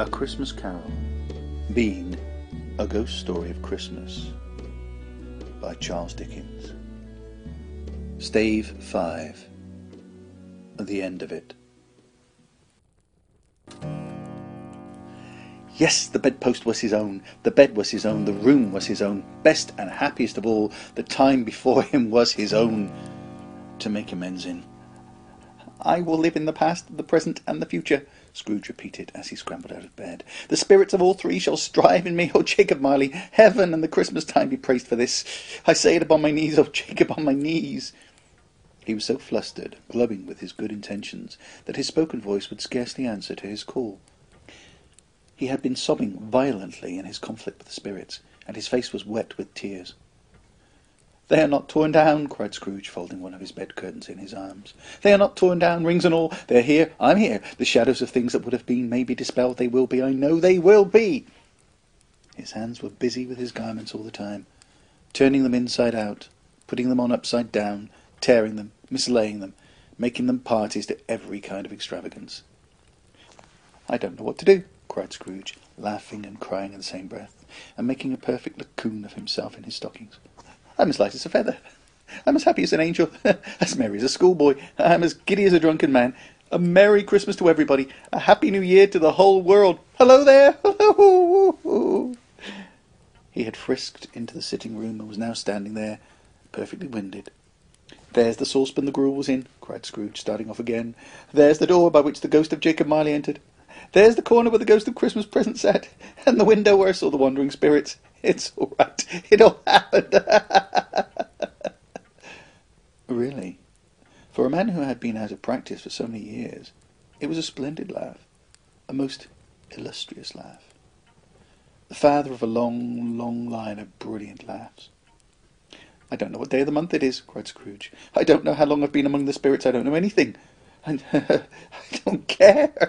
A Christmas Carol, Being a Ghost Story of Christmas by Charles Dickens. Stave 5. The End of It. Yes, the bedpost was his own, the bed was his own, the room was his own, best and happiest of all, the time before him was his own to make amends in. I will live in the past, the present, and the future, Scrooge repeated as he scrambled out of bed. The spirits of all three shall strive in me. O Jacob Marley, heaven and the Christmas time be praised for this. I say it upon my knees, O Jacob, on my knees. He was so flustered, glowing with his good intentions, that his spoken voice would scarcely answer to his call. He had been sobbing violently in his conflict with the spirits, and his face was wet with tears. "They are not torn down," cried Scrooge, folding one of his bed curtains in his arms. "They are not torn down, rings and all. They are here. I'm here. The shadows of things that would have been may be dispelled. They will be. I know they will be." His hands were busy with his garments all the time, turning them inside out, putting them on upside down, tearing them, mislaying them, making them parties to every kind of extravagance. "I don't know what to do," cried Scrooge, laughing and crying in the same breath, and making a perfect lacoon of himself in his stockings. "I'm as light as a feather. I'm as happy as an angel, as merry as a schoolboy. I'm as giddy as a drunken man. A Merry Christmas to everybody. A Happy New Year to the whole world. Hello there! Hello!" He had frisked into the sitting-room and was now standing there, perfectly winded. "There's the saucepan the gruel was in," cried Scrooge, starting off again. "There's the door by which the ghost of Jacob Marley entered. There's the corner where the ghost of Christmas present sat, and the window where I saw the wandering spirits. It's all right. It all happened." Really, for a man who had been out of practice for so many years, it was a splendid laugh, a most illustrious laugh. The father of a long, long line of brilliant laughs. "I don't know what day of the month it is," cried Scrooge. "I don't know how long I've been among the spirits. I don't know anything. And I don't care."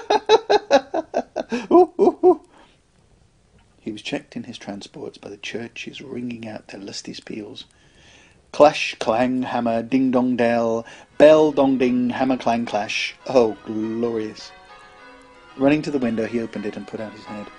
Ooh, ooh, ooh. He was checked in his transports by the churches ringing out their lustiest peals. Clash, clang, hammer, ding-dong dell, bell, dong, ding, hammer, clang, clash. Oh, glorious! Running to the window, he opened it and put out his head.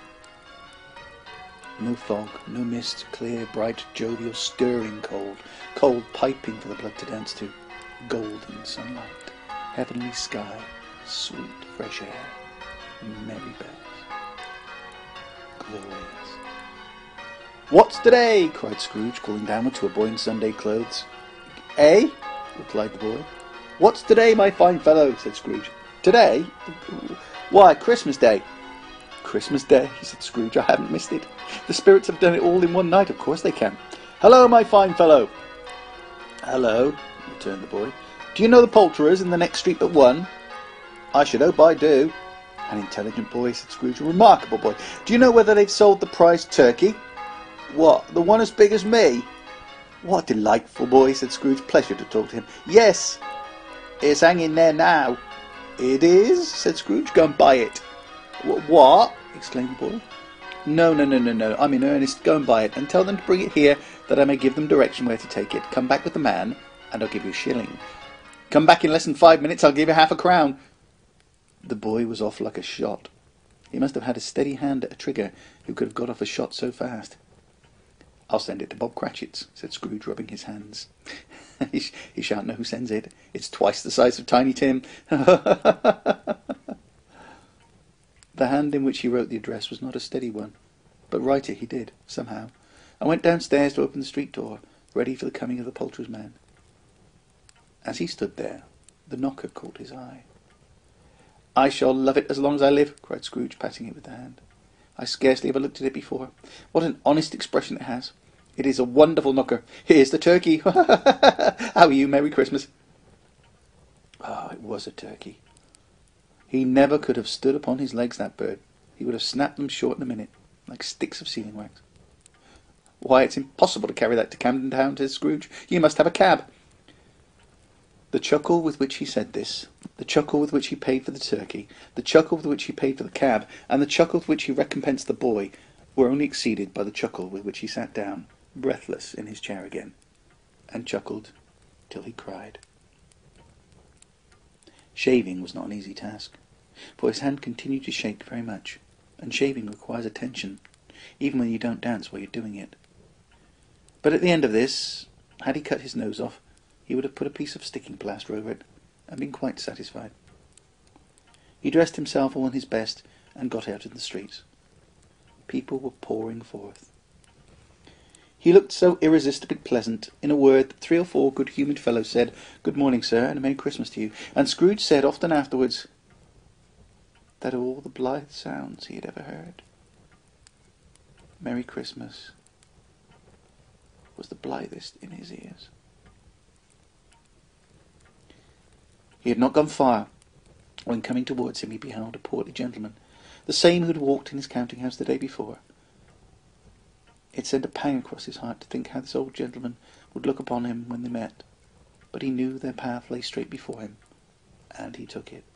No fog, no mist, clear, bright, jovial, stirring cold, cold piping for the blood to dance to, golden sunlight, heavenly sky, sweet fresh air, merry bells. Glorious. "What's today?" cried Scrooge, calling downward to a boy in Sunday clothes. "Eh?" replied the boy. "What's today, my fine fellow?" said Scrooge. "Today? Why, Christmas Day." "Christmas Day," said Scrooge. "I haven't missed it. The spirits have done it all in one night. Of course they can. Hello, my fine fellow." "Hello," returned the boy. "Do you know the poulterers in the next street but one?" "I should hope I do." "An intelligent boy," said Scrooge. "A remarkable boy. Do you know whether they've sold the prize turkey?" "What, the one as big as me?" "What a delightful boy," said Scrooge. "Pleasure to talk to him." "Yes, it's hanging there now." "It is?" said Scrooge. "Go and buy it." "What?" exclaimed the boy. No, I'm in earnest. Go and buy it, and tell them to bring it here, that I may give them direction where to take it. Come back with the man, and I'll give you a shilling. Come back in less than 5 minutes, I'll give you half a crown. The boy was off like a shot. He must have had a steady hand at a trigger who could have got off a shot so fast. "I'll send it to Bob Cratchit's," said Scrooge, rubbing his hands. He shan't know who sends it. It's twice the size of Tiny Tim." The hand in which he wrote the address was not a steady one, but write it he did, somehow, and went downstairs to open the street door, ready for the coming of the poulterer's man. As he stood there, the knocker caught his eye. "I shall love it as long as I live," cried Scrooge, patting it with the hand. "I scarcely ever looked at it before. What an honest expression it has! It is a wonderful knocker. Here's the turkey. How are you? Merry Christmas." Ah, it was a turkey. He never could have stood upon his legs, that bird. He would have snapped them short in a minute, like sticks of sealing wax. "Why, it's impossible to carry that to Camden Town," said Scrooge. "You must have a cab." The chuckle with which he said this, the chuckle with which he paid for the turkey, the chuckle with which he paid for the cab, and the chuckle with which he recompensed the boy, were only exceeded by the chuckle with which he sat down, breathless, in his chair again, and chuckled till he cried. Shaving was not an easy task, for his hand continued to shake very much, and shaving requires attention, even when you don't dance while you're doing it. But at the end of this, had he cut his nose off, he would have put a piece of sticking plaster over it, and been quite satisfied. He dressed himself all in his best, and got out in the streets. People were pouring forth. He looked so irresistibly pleasant, in a word, that 3 or 4 good-humoured fellows said, "Good morning, sir, and a Merry Christmas to you," and Scrooge said often afterwards that of all the blithe sounds he had ever heard, Merry Christmas was the blithest in his ears. He had not gone far when, coming towards him, he beheld a portly gentleman, the same who had walked in his counting-house the day before. It sent a pang across his heart to think how this old gentleman would look upon him when they met, but he knew their path lay straight before him, and he took it.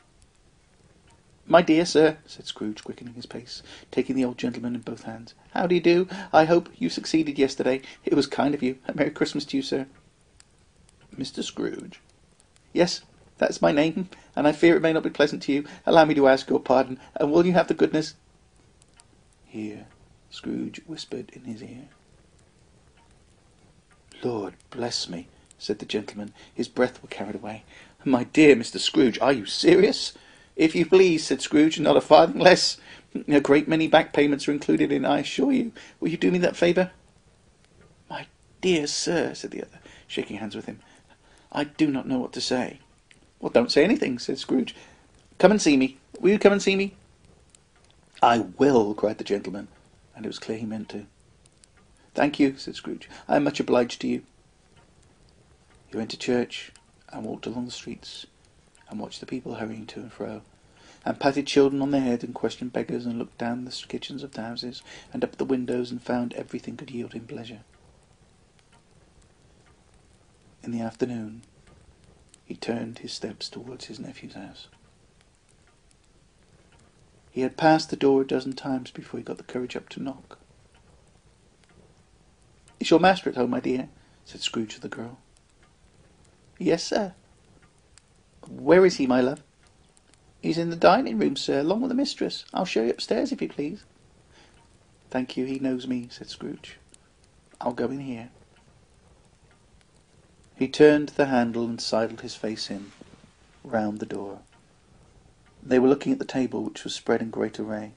"My dear sir," said Scrooge, quickening his pace, taking the old gentleman in both hands, "how do you do? I hope you succeeded yesterday. It was kind of you. A Merry Christmas to you, sir." "Mr. Scrooge?" "Yes, that's my name, and I fear it may not be pleasant to you. Allow me to ask your pardon, and will you have the goodness—" Here Scrooge whispered in his ear. "Lord bless me," said the gentleman. His breath was carried away. "My dear Mr. Scrooge, are you serious?" "If you please," said Scrooge, "not a farthing less. A great many back payments are included in, I assure you. Will you do me that favour?" "My dear sir," said the other, shaking hands with him, "I do not know what to say." "Well, don't say anything," said Scrooge. "Come and see me. Will you come and see me?" "I will," cried the gentleman, and it was clear he meant to. "Thank you," said Scrooge. "I am much obliged to you." He went to church, and walked along the streets, and watched the people hurrying to and fro, and patted children on the head, and questioned beggars, and looked down the kitchens of the houses, and up the windows, and found everything could yield him pleasure. In the afternoon, he turned his steps towards his nephew's house. He had passed the door a dozen times before he got the courage up to knock. "Is your master at home, my dear?" said Scrooge to the girl. "Yes, sir." "Where is he, my love?" "He's in the dining-room, sir, along with the mistress. I'll show you upstairs, if you please." "Thank you, he knows me," said Scrooge. "I'll go in here." He turned the handle and sidled his face in, round the door. They were looking at the table, which was spread in great array.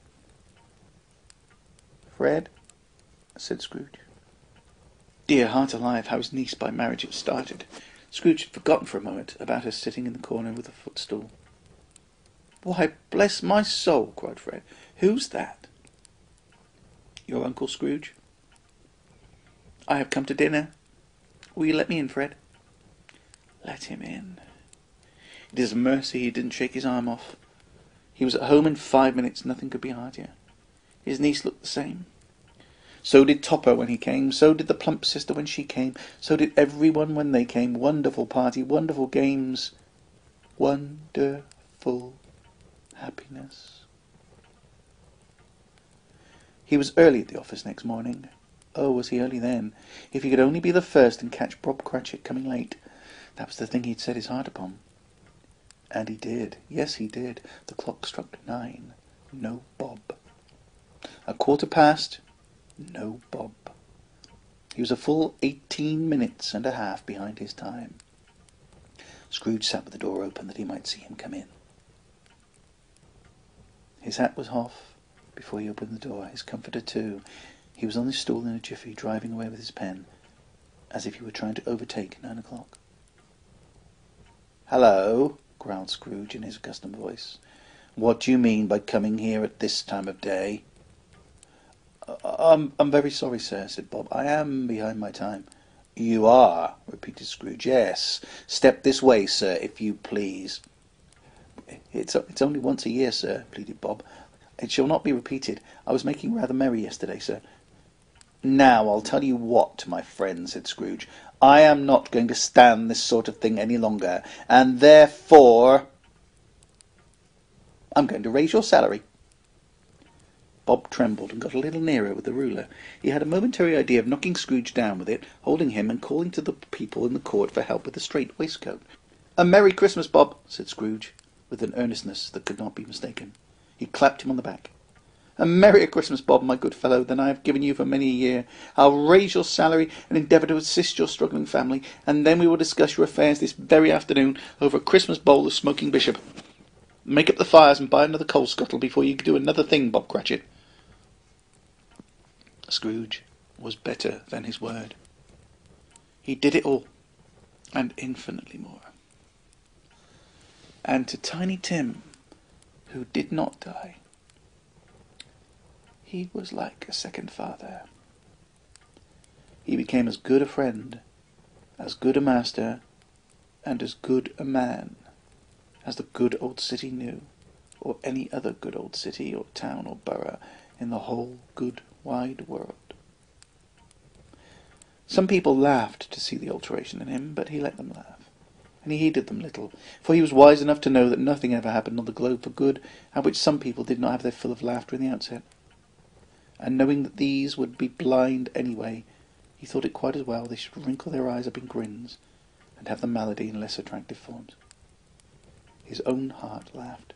"Fred?" said Scrooge. Dear heart alive, how his niece by marriage had started. Scrooge had forgotten for a moment about her sitting in the corner with a footstool. "Why, bless my soul!" cried Fred. "Who's that?" "Your Uncle Scrooge." "I have come to dinner. Will you let me in, Fred?" Let him in. It is a mercy he didn't shake his arm off. He was at home in 5 minutes. Nothing could be heartier. His niece looked the same. So did Topper when he came. So did the plump sister when she came. So did everyone when they came. Wonderful party, wonderful games, wonderful happiness. He was early at the office next morning. Oh, was he early then? If he could only be the first and catch Bob Cratchit coming late. That was the thing he'd set his heart upon. And he did. Yes, he did. The clock struck 9. No Bob. 1:15. No Bob. He was a full 18 minutes and a half behind his time. Scrooge sat with the door open that he might see him come in. His hat was off before he opened the door, his comforter too. He was on his stool in a jiffy, driving away with his pen, as if he were trying to overtake 9 o'clock. "Hello," growled Scrooge in his accustomed voice. "What do you mean by coming here at this time of day?" I'm very sorry, sir," said Bob. "I am behind my time." "You are," repeated Scrooge. "Yes. Step this way, sir, if you please." It's only once a year, sir," pleaded Bob. "It shall not be repeated. I was making rather merry yesterday, sir." "Now, I'll tell you what, my friend," said Scrooge. "I am not going to stand this sort of thing any longer, and therefore I'm going to raise your salary." Bob trembled and got a little nearer with the ruler. He had a momentary idea of knocking Scrooge down with it, holding him and calling to the people in the court for help with the strait waistcoat. "A Merry Christmas, Bob," said Scrooge, with an earnestness that could not be mistaken. He clapped him on the back. A merrier Christmas, Bob, my good fellow, than I have given you for many a year. I'll raise your salary and endeavour to assist your struggling family, and then we will discuss your affairs this very afternoon over a Christmas bowl of smoking bishop. Make up the fires and buy another coal scuttle before you do another thing, Bob Cratchit. Scrooge was better than his word. He did it all, and infinitely more. And to Tiny Tim, who did not die, he was like a second father. He became as good a friend, as good a master, and as good a man as the good old city knew, or any other good old city or town or borough in the whole good wide world. Some people laughed to see the alteration in him, but he let them laugh, and he heeded them little, for he was wise enough to know that nothing ever happened on the globe for good, at which some people did not have their fill of laughter in the outset. And knowing that these would be blind anyway, he thought it quite as well they should wrinkle their eyes up in grins, and have the malady in less attractive forms. His own heart laughed,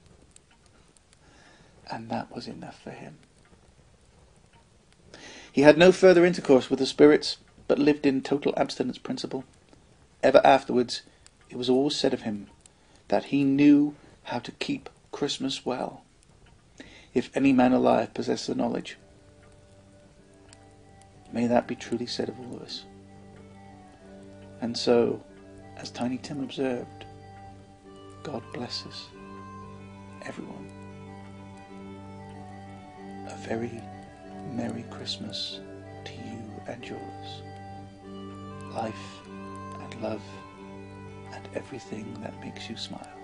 and that was enough for him. He had no further intercourse with the spirits, but lived in total abstinence principle. Ever afterwards it was always said of him that he knew how to keep Christmas well, if any man alive possessed the knowledge. May that be truly said of all of us. And so, as Tiny Tim observed, God bless us, everyone. A very Merry Christmas to you and yours. Life and love and everything that makes you smile.